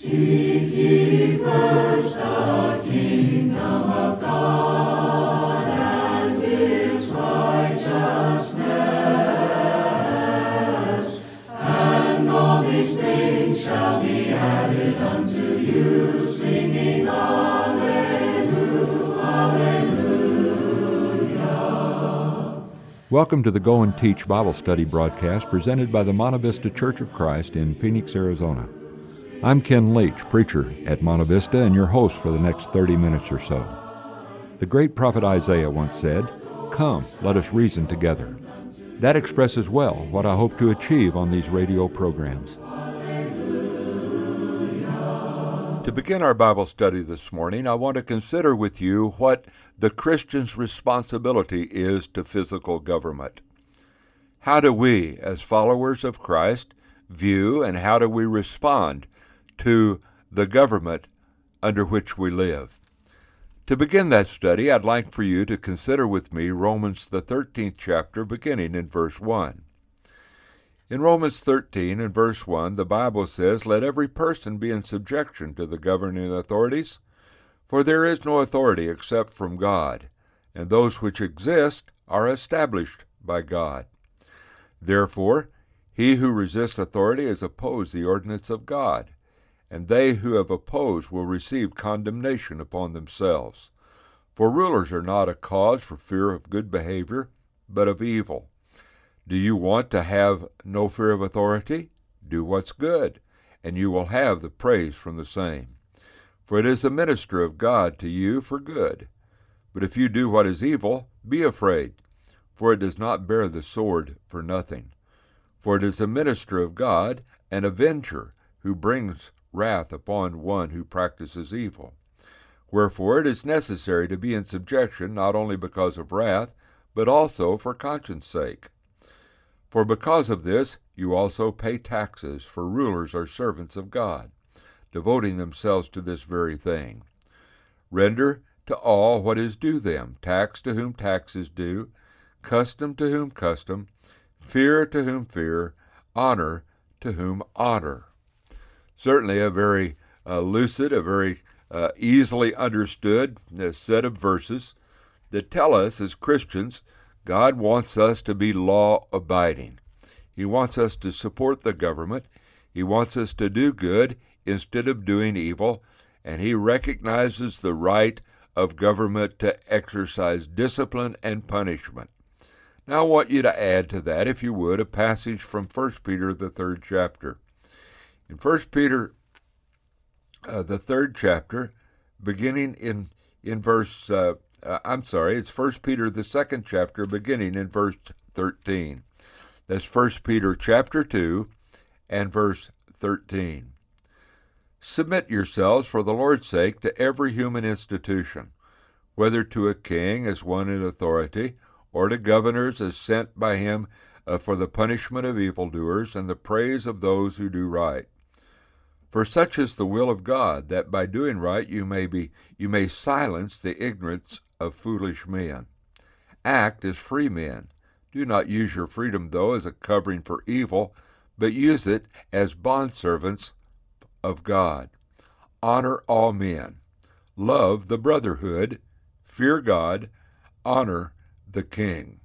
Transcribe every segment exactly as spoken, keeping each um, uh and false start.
Seek ye first the kingdom of God and His righteousness, and all these things shall be added unto you, singing Alleluia, Alleluia. Welcome to the Go and Teach Bible Study broadcast presented by the Monte Vista Church of Christ in Phoenix, Arizona. I'm Ken Leach, preacher at Monte Vista, and your host for the next thirty minutes or so. The great prophet Isaiah once said, "Come, let us reason together." That expresses well what I hope to achieve on these radio programs. To begin our Bible study this morning, I want to consider with you what the Christian's responsibility is to physical government. How do we, as followers of Christ, view and how do we respond to the government under which we live? To begin that study, I'd like for you to consider with me Romans the thirteenth chapter, beginning in verse one. In Romans thirteen and verse one, the Bible says, "Let every person be in subjection to the governing authorities, for there is no authority except from God, and those which exist are established by God. Therefore, he who resists authority has opposed the ordinance of God, and they who have opposed will receive condemnation upon themselves. For rulers are not a cause for fear of good behavior, but of evil. Do you want to have no fear of authority? Do what's good, and you will have the praise from the same. For it is the minister of God to you for good. But if you do what is evil, be afraid, for it does not bear the sword for nothing. For it is the minister of God, an avenger, who brings wrath upon one who practices evil. Wherefore it is necessary to be in subjection, not only because of wrath, but also for conscience sake. For because of this you also pay taxes, for rulers are servants of God, devoting themselves to this very thing. Render to all what is due them, tax to whom tax is due, custom to whom custom, fear to whom fear, honor to whom honor." Certainly a very uh, lucid, a very uh, easily understood uh, set of verses that tell us as Christians God wants us to be law-abiding. He wants us to support the government. He wants us to do good instead of doing evil, and he recognizes the right of government to exercise discipline and punishment. Now I want you to add to that, if you would, a passage from First Peter, the third chapter. In First Peter, uh, the third chapter, beginning in, in verse, uh, uh, I'm sorry, it's First Peter, the second chapter, beginning in verse thirteen. That's First Peter chapter two and verse thirteen. "Submit yourselves for the Lord's sake to every human institution, whether to a king as one in authority, or to governors as sent by him uh, for the punishment of evildoers and the praise of those who do right. For such is the will of God, that by doing right you may be you may silence the ignorance of foolish men. Act as free men. Do not use your freedom, though, as a covering for evil, but use it as bondservants of God. Honor all men. Love the brotherhood. Fear God. Honor the king."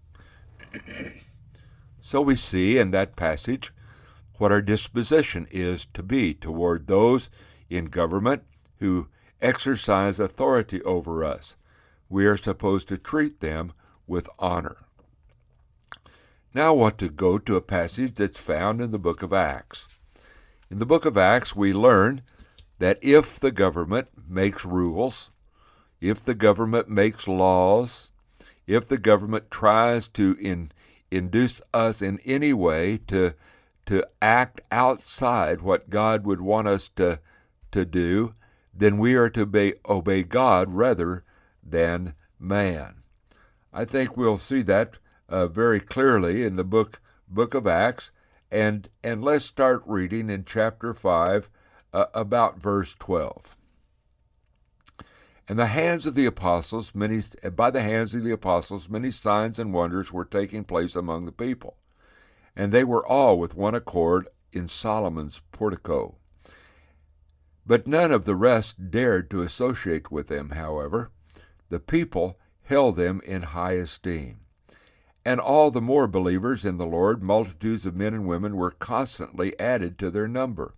So we see in that passage what our disposition is to be toward those in government who exercise authority over us. We are supposed to treat them with honor. Now I want to go to a passage that's found in the book of Acts. In the book of Acts, we learn that if the government makes rules, if the government makes laws, if the government tries to in, induce us in any way to, to act outside what God would want us to, to do, then we are to obey, obey God rather than man. I think we'll see that uh, very clearly in the book book of Acts, and, and let's start reading in chapter five, uh, about verse twelve. And the hands of the apostles, many by the hands of the apostles, many signs and wonders were taking place among the people, and they were all with one accord in Solomon's portico. But none of the rest dared to associate with them, however. The people held them in high esteem. And all the more believers in the Lord, multitudes of men and women were constantly added to their number,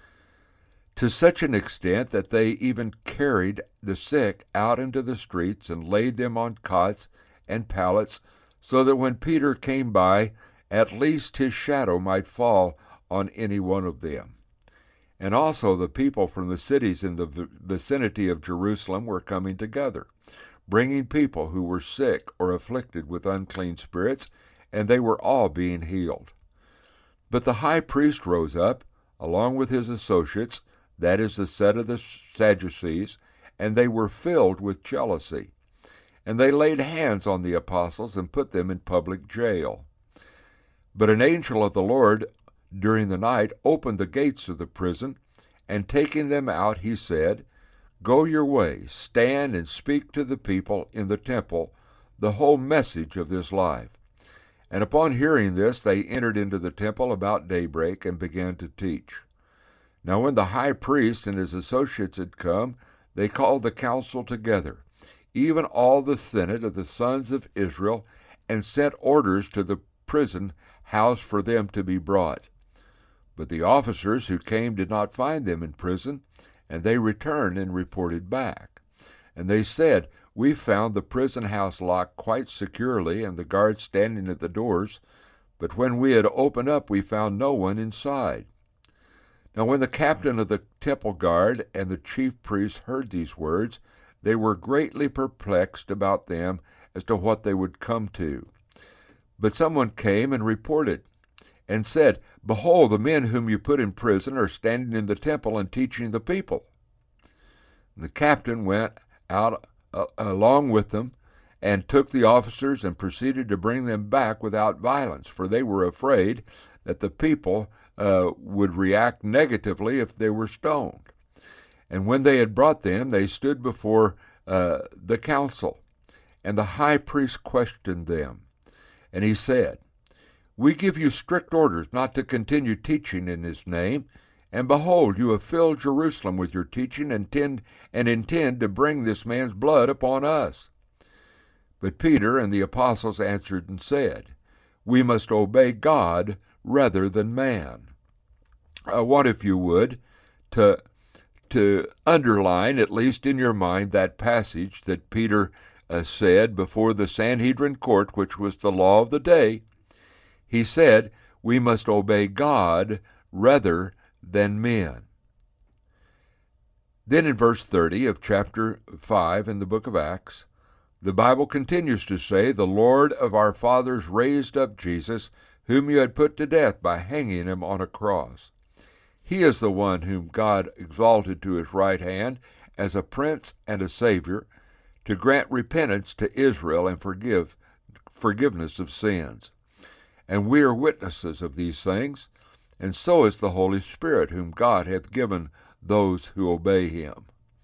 to such an extent that they even carried the sick out into the streets and laid them on cots and pallets, so that when Peter came by, at least his shadow might fall on any one of them. And also the people from the cities in the vicinity of Jerusalem were coming together, bringing people who were sick or afflicted with unclean spirits, and they were all being healed. But the high priest rose up, along with his associates, that is the set of the Sadducees, and they were filled with jealousy. And they laid hands on the apostles and put them in public jail. But an angel of the Lord during the night opened the gates of the prison, and taking them out, he said, "Go your way, stand and speak to the people in the temple the whole message of this life." And upon hearing this, they entered into the temple about daybreak and began to teach. Now when the high priest and his associates had come, they called the council together, even all the senate of the sons of Israel, and sent orders to the prison house for them to be brought. But the officers who came did not find them in prison, and they returned and reported back. And they said, "We found the prison house locked quite securely, and the guards standing at the doors, but when we had opened up, we found no one inside." Now when the captain of the temple guard and the chief priests heard these words, they were greatly perplexed about them as to what they would come to. But someone came and reported, and said, "Behold, the men whom you put in prison are standing in the temple and teaching the people." And the captain went out uh, along with them, and took the officers and proceeded to bring them back without violence, for they were afraid that the people uh, would react negatively if they were stoned. And when they had brought them, they stood before uh, the council, and the high priest questioned them. And he said, "We give you strict orders not to continue teaching in his name, and behold, you have filled Jerusalem with your teaching and intend, and intend to bring this man's blood upon us." But Peter and the apostles answered and said, "We must obey God rather than man." I want, if you would, to, to underline, at least in your mind, that passage that Peter uh, said before the Sanhedrin court, which was the law of the day. He said, "We must obey God rather than men." Then in verse thirty of chapter five in the book of Acts, the Bible continues to say, "The Lord of our fathers raised up Jesus, whom you had put to death by hanging him on a cross. He is the one whom God exalted to his right hand as a prince and a savior, to grant repentance to Israel and forgive forgiveness of sins. And we are witnesses of these things, and so is the Holy Spirit, whom God hath given those who obey him."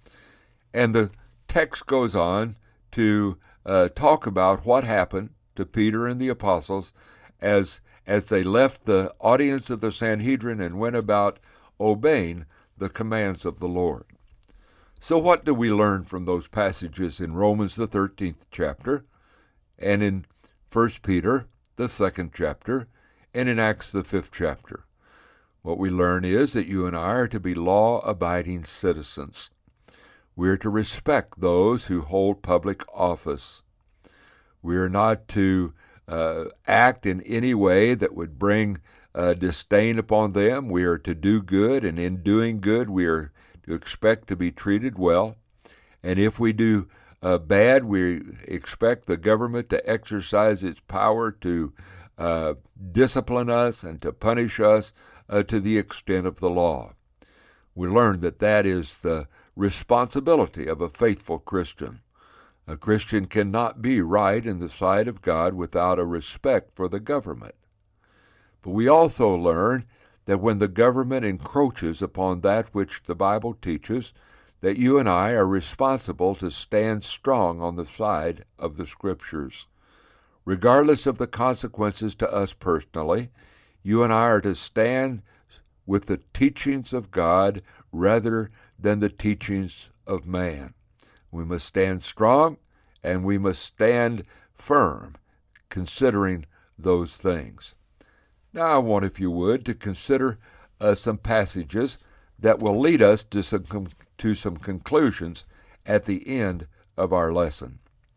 And the text goes on to uh, talk about what happened to Peter and the apostles as, as they left the audience of the Sanhedrin and went about obeying the commands of the Lord. So what do we learn from those passages in Romans the thirteenth chapter, and in First Peter the second chapter, and in Acts the fifth chapter? What we learn is that you and I are to be law-abiding citizens. We are to respect those who hold public office. We are not to uh, act in any way that would bring uh, disdain upon them. We are to do good, and in doing good, we are to expect to be treated well. And if we do uh, bad, we expect the government to exercise its power to uh, discipline us and to punish us uh, to the extent of the law. We learn that that is the responsibility of a faithful Christian. A Christian cannot be right in the sight of God without a respect for the government. But we also learn that when the government encroaches upon that which the Bible teaches, that you and I are responsible to stand strong on the side of the Scriptures. Regardless of the consequences to us personally, you and I are to stand with the teachings of God rather than the teachings of man. We must stand strong, and we must stand firm, considering those things. Now I want, if you would, to consider uh, some passages that will lead us to some, to some conclusions at the end of our lesson.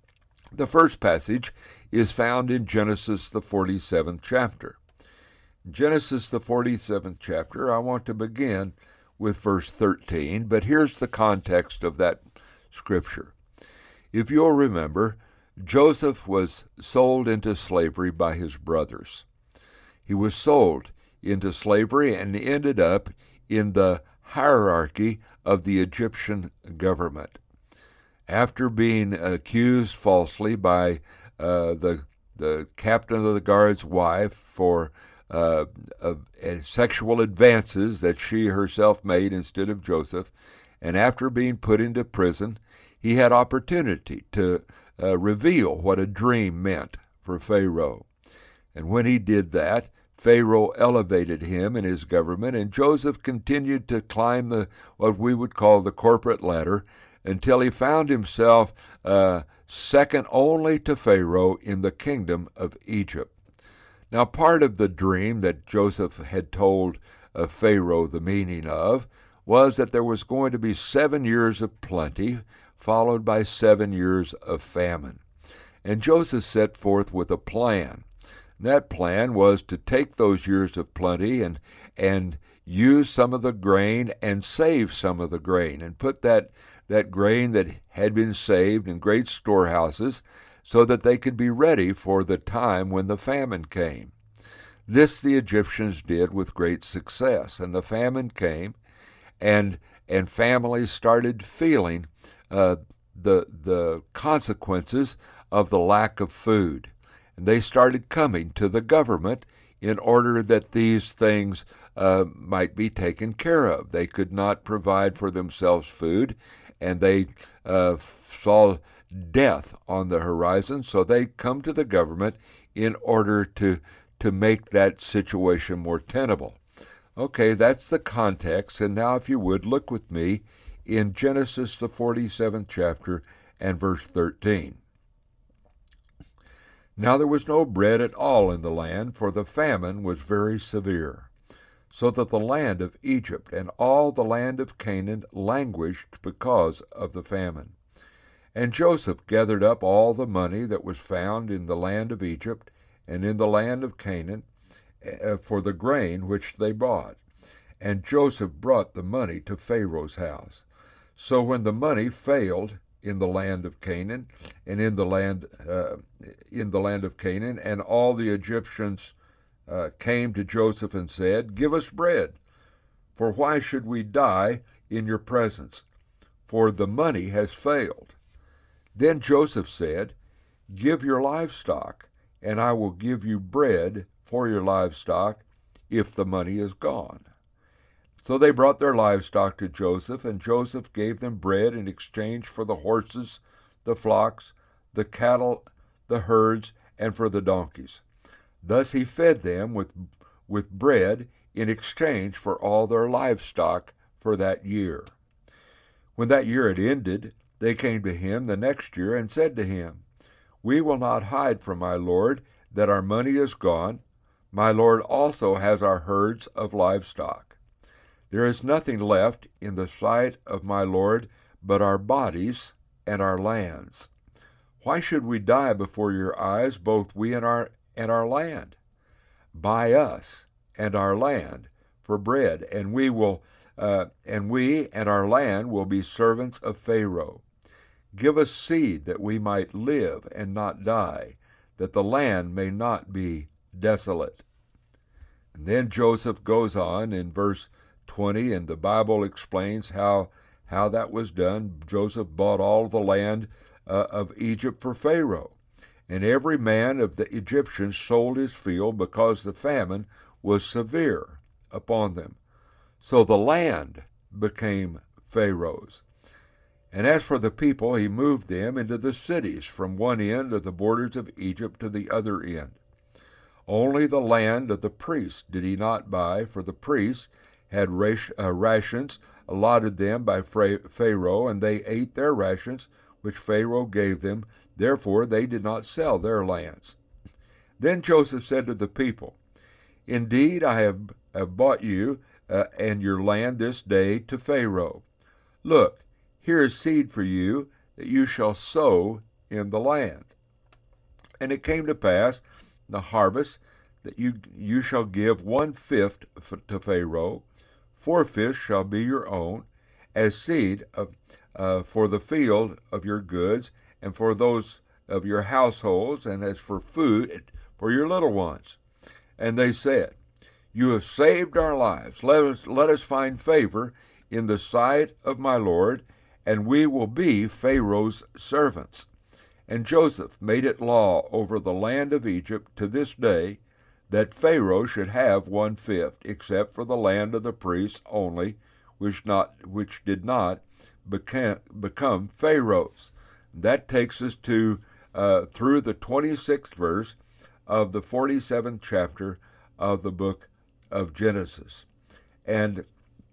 The first passage is found in Genesis, the forty-seventh chapter. Genesis, the forty-seventh chapter, I want to begin with verse thirteen, but here's the context of that scripture. If you'll remember, Joseph was sold into slavery by his brothers. He was sold into slavery and ended up in the hierarchy of the Egyptian government. After being accused falsely by uh, the the captain of the guard's wife for uh, uh, sexual advances that she herself made instead of Joseph, and after being put into prison, he had opportunity to uh, reveal what a dream meant for Pharaoh. And when he did that, Pharaoh elevated him in his government, and Joseph continued to climb the what we would call the corporate ladder until he found himself uh, second only to Pharaoh in the kingdom of Egypt. Now, part of the dream that Joseph had told uh, Pharaoh the meaning of was that there was going to be seven years of plenty, followed by seven years of famine. And Joseph set forth with a plan. That plan was to take those years of plenty and and use some of the grain and save some of the grain and put that, that grain that had been saved in great storehouses so that they could be ready for the time when the famine came. This the Egyptians did with great success, and the famine came, and and families started feeling uh, the the consequences of the lack of food. And they started coming to the government in order that these things uh, might be taken care of. They could not provide for themselves food, and they uh, saw death on the horizon, so they come to the government in order to, to make that situation more tenable. Okay, that's the context, and now if you would, look with me in Genesis, the forty-seventh chapter, and verse thirteen. Now there was no bread at all in the land, for the famine was very severe, so that the land of Egypt and all the land of Canaan languished because of the famine. And Joseph gathered up all the money that was found in the land of Egypt and in the land of Canaan for the grain which they bought. And Joseph brought the money to Pharaoh's house. So when the money failed in the land of Canaan, and in the land uh, in the land of Canaan, and all the Egyptians uh, came to Joseph and said, "Give us bread, for why should we die in your presence? For the money has failed." Then Joseph said, "Give your livestock, and I will give you bread for your livestock if the money is gone." So they brought their livestock to Joseph, and Joseph gave them bread in exchange for the horses, the flocks, the cattle, the herds, and for the donkeys. Thus he fed them with, with bread in exchange for all their livestock for that year. When that year had ended, they came to him the next year and said to him, "We will not hide from my lord that our money is gone. My lord also has our herds of livestock. There is nothing left in the sight of my lord but our bodies and our lands. Why should we die before your eyes, both we and our and our land? Buy us and our land for bread, and we will uh, and we and our land will be servants of Pharaoh. Give us seed that we might live and not die, that the land may not be desolate." And then Joseph goes on in verse twenty, and the Bible explains how how that was done. Joseph bought all the land uh, of Egypt for Pharaoh, and every man of the Egyptians sold his field because the famine was severe upon them. So the land became Pharaoh's. And as for the people, he moved them into the cities from one end of the borders of Egypt to the other end. Only the land of the priests did he not buy, for the priests had rations allotted them by Pharaoh, and they ate their rations, which Pharaoh gave them. Therefore they did not sell their lands. Then Joseph said to the people, Indeed, I have, have bought you uh, and your land this day to Pharaoh. Look, here is seed for you, that you shall sow in the land. And it came to pass, the harvest, that you you shall give one-fifth to Pharaoh. Four-fifths shall be your own, as seed of, uh, for the field of your goods, and for those of your households, and as for food for your little ones. And they said, You have saved our lives. Let us, let us find favor in the sight of my Lord, and we will be Pharaoh's servants. And Joseph made it law over the land of Egypt to this day, that Pharaoh should have one-fifth, except for the land of the priests only, which not which did not become, become Pharaoh's. That takes us to uh, through the twenty-sixth verse of the forty-seventh chapter of the book of Genesis. And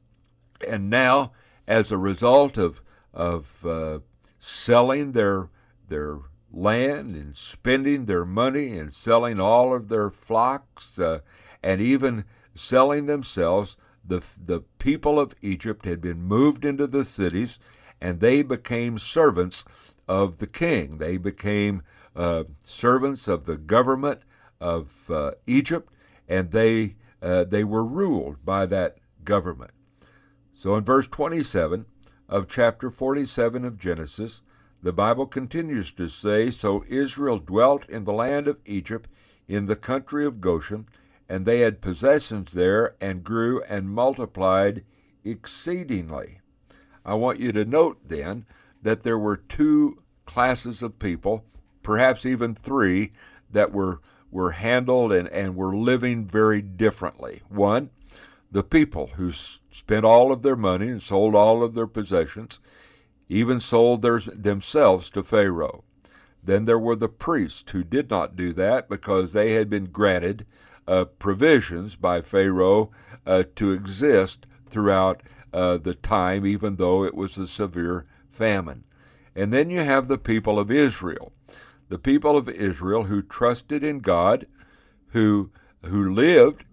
and now, as a result of of uh, selling their their land and spending their money and selling all of their flocks uh, and even selling themselves, the the people of Egypt had been moved into the cities, and they became servants of the king. They became uh, servants of the government of uh, Egypt, and they uh, they were ruled by that government. So in verse twenty-seven of chapter forty-seven of Genesis, the Bible continues to say, So Israel dwelt in the land of Egypt, in the country of Goshen, and they had possessions there, and grew and multiplied exceedingly. I want you to note then that there were two classes of people, perhaps even three, that were, were handled and, and were living very differently. One, the people who spent all of their money and sold all of their possessions, even sold their, themselves to Pharaoh. Then there were the priests who did not do that because they had been granted uh, provisions by Pharaoh uh, to exist throughout uh, the time, even though it was a severe famine. And then you have the people of Israel. The people of Israel who trusted in God, who who lived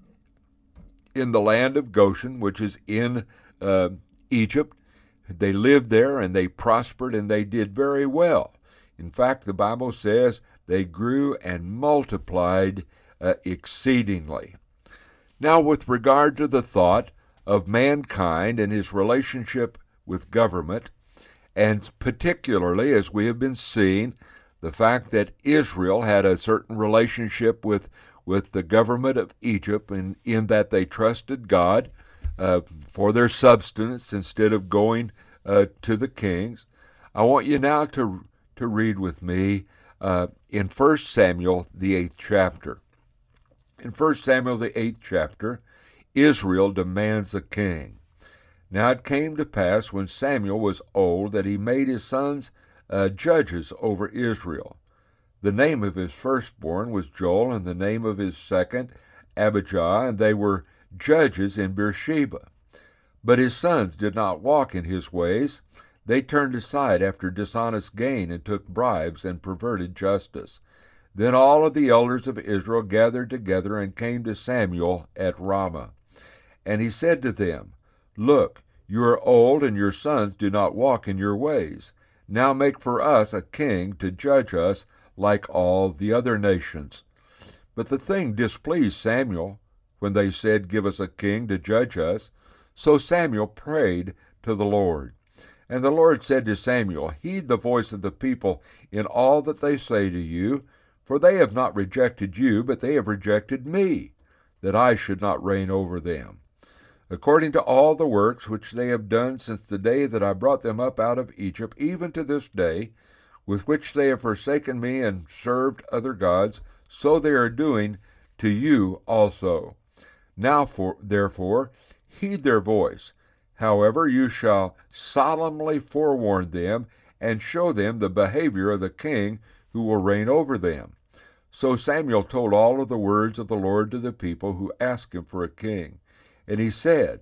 in the land of Goshen, which is in uh, Egypt. They lived there, and they prospered, and they did very well. In fact, the Bible says they grew and multiplied uh, exceedingly. Now, with regard to the thought of mankind and his relationship with government, and particularly, as we have been seeing, the fact that Israel had a certain relationship with, with the government of Egypt, in, in that they trusted God uh, for their substance instead of going uh, to the kings. I want you now to, to read with me uh, in First Samuel, the eighth chapter. In First Samuel, the eighth chapter, Israel demands a king. Now it came to pass when Samuel was old that he made his sons uh, judges over Israel. The name of his firstborn was Joel, and the name of his second Abijah, and they were judges in Beersheba. But his sons did not walk in his ways. They turned aside after dishonest gain and took bribes and perverted justice. Then all of the elders of Israel gathered together and came to Samuel at Ramah. And he said to them, Look, you are old, and your sons do not walk in your ways. Now make for us a king to judge us like all the other nations. But the thing displeased Samuel when they said, Give us a king to judge us. So Samuel prayed to the Lord. And the Lord said to Samuel, Heed the voice of the people in all that they say to you, for they have not rejected you, but they have rejected me, that I should not reign over them. According to all the works which they have done since the day that I brought them up out of Egypt, even to this day, with which they have forsaken me and served other gods, so they are doing to you also. Now, for, therefore, heed their voice. However, you shall solemnly forewarn them, and show them the behavior of the king who will reign over them. So Samuel told all of the words of the Lord to the people who asked him for a king. And he said,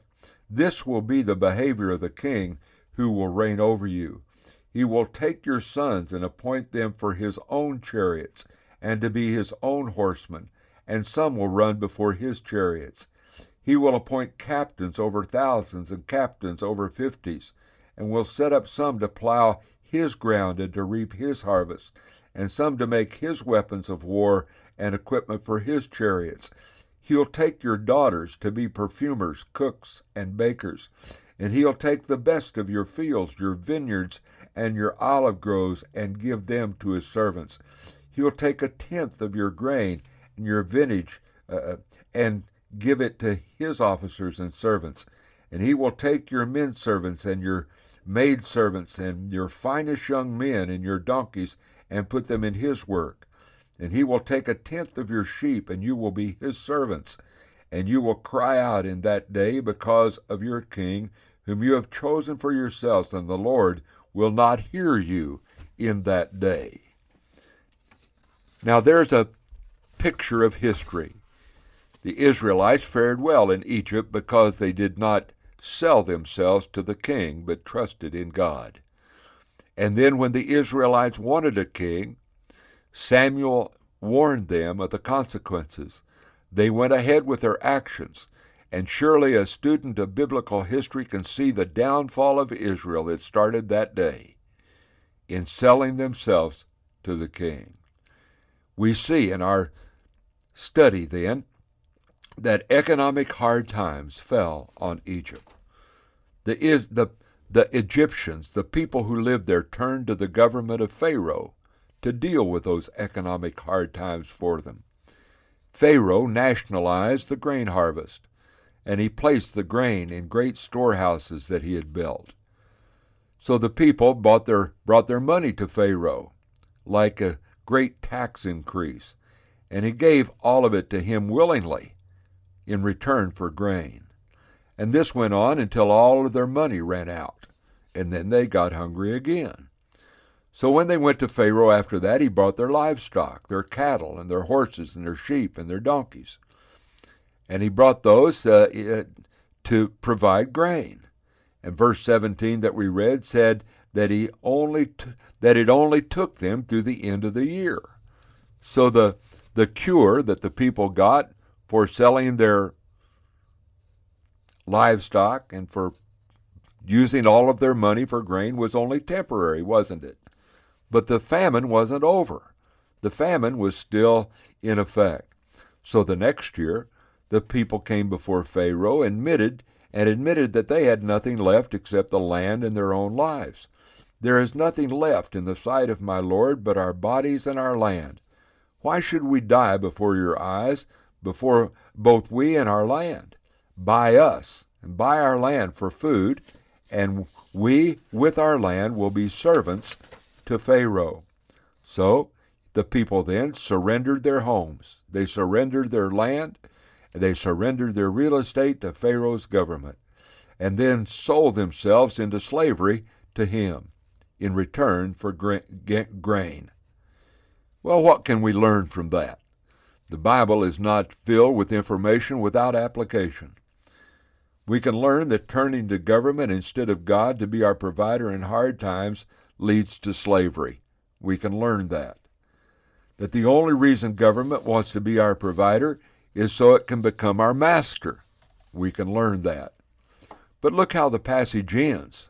This will be the behavior of the king who will reign over you. He will take your sons and appoint them for his own chariots and to be his own horsemen, and some will run before his chariots. He will appoint captains over thousands and captains over fifties, and will set up some to plow his ground and to reap his harvest, and some to make his weapons of war and equipment for his chariots. He'll take your daughters to be perfumers, cooks, and bakers, and he'll take the best of your fields, your vineyards, and your olive groves, and give them to his servants. He'll take a tenth of your grain and your vintage, uh, and give it to his officers and servants. And he will take your men servants and your maid servants and your finest young men and your donkeys, and put them in his work. And he will take a tenth of your sheep, and you will be his servants. And you will cry out in that day because of your king, whom you have chosen for yourselves, and the Lord will not hear you in that day. Now there's a picture of history. The Israelites fared well in Egypt because they did not sell themselves to the king, but trusted in God. And then when the Israelites wanted a king, Samuel warned them of the consequences. They went ahead with their actions, and surely a student of biblical history can see the downfall of Israel that started that day in selling themselves to the king. We see in our study then that economic hard times fell on Egypt. The, the, the Egyptians, the people who lived there, turned to the government of Pharaoh to deal with those economic hard times for them. Pharaoh nationalized the grain harvest, and he placed the grain in great storehouses that he had built. So the people brought their, brought their money to Pharaoh, like a great tax increase, and he gave all of it to him willingly in return for grain. And this went on until all of their money ran out, and then they got hungry again. So when they went to Pharaoh after that, he brought their livestock, their cattle, and their horses, and their sheep, and their donkeys. And he brought those uh, to provide grain. And verse seventeen that we read said that he only t- that it only took them through the end of the year. So the the cure that the people got for selling their livestock and for using all of their money for grain was only temporary, wasn't it? But the famine wasn't over. The famine was still in effect. So the next year, the people came before Pharaoh, admitted and admitted that they had nothing left except the land and their own lives. There is nothing left in the sight of my Lord but our bodies and our land. Why should we die before your eyes, before both we and our land? Buy us and buy our land for food, and we with our land will be servants to Pharaoh. So the people then surrendered their homes. They surrendered their land, and they surrendered their real estate to Pharaoh's government, and then sold themselves into slavery to him in return for grain. Well, what can we learn from that? The Bible is not filled with information without application. We can learn that turning to government instead of God to be our provider in hard times leads to slavery. We can learn that. That the only reason government wants to be our provider is so it can become our master. We can learn that. But look how the passage ends.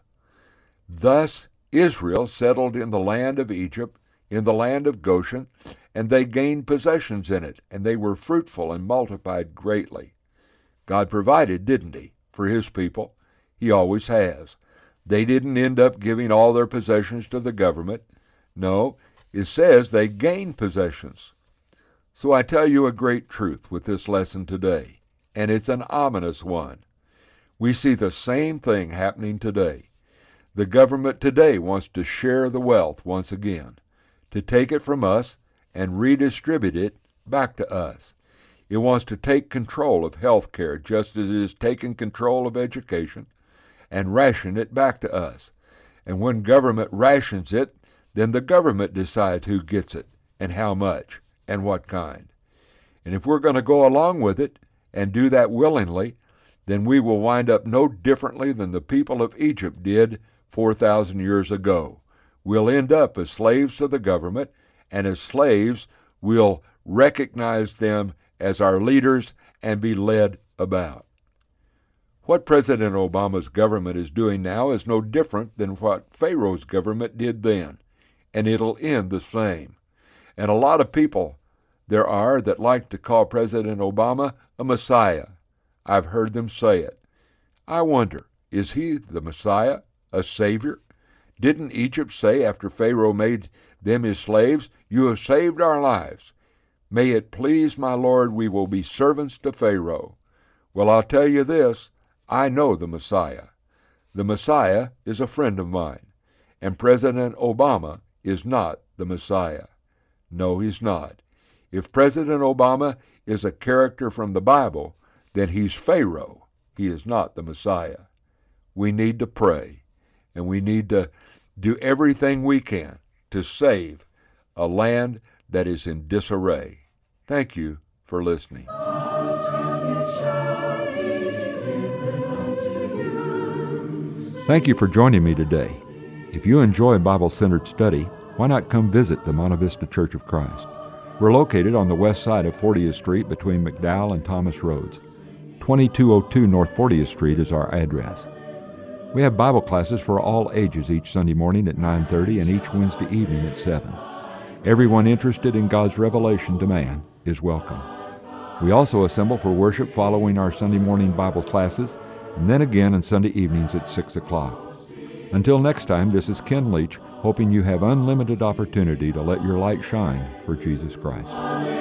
Thus Israel settled in the land of Egypt, in the land of Goshen, and they gained possessions in it, and they were fruitful and multiplied greatly. God provided, didn't he, for his people? He always has. They didn't end up giving all their possessions to the government. No, it says they gained possessions. So I tell you a great truth with this lesson today, and it's an ominous one. We see the same thing happening today. The government today wants to share the wealth once again, to take it from us and redistribute it back to us. It wants to take control of health care just as it has taken control of education and ration it back to us. And when government rations it, then the government decides who gets it and how much and what kind. And if we're going to go along with it and do that willingly, then we will wind up no differently than the people of Egypt did four thousand years ago. We'll end up as slaves to the government, and as slaves, we'll recognize them as our leaders and be led about. What President Obama's government is doing now is no different than what Pharaoh's government did then, and it'll end the same. And a lot of people there are that like to call President Obama a Messiah. I've heard them say it. I wonder, is he the Messiah, a Savior? Didn't Egypt say after Pharaoh made them his slaves, "You have saved our lives. May it please my Lord, we will be servants to Pharaoh"? Well, I'll tell you this, I know the Messiah. The Messiah is a friend of mine, and President Obama is not the Messiah. No, he's not. If President Obama is a character from the Bible, then he's Pharaoh. He is not the Messiah. We need to pray, and we need to do everything we can to save a land that is in disarray. Thank you for listening. Thank you for joining me today. If you enjoy Bible-centered study, why not come visit the Monte Vista Church of Christ? We're located on the west side of fortieth Street between McDowell and Thomas Roads. twenty-two oh two North fortieth Street is our address. We have Bible classes for all ages each Sunday morning at nine thirty and each Wednesday evening at seven. Everyone interested in God's revelation to man is welcome. We also assemble for worship following our Sunday morning Bible classes, and then again on Sunday evenings at six o'clock. Until next time, this is Ken Leach, hoping you have unlimited opportunity to let your light shine for Jesus Christ.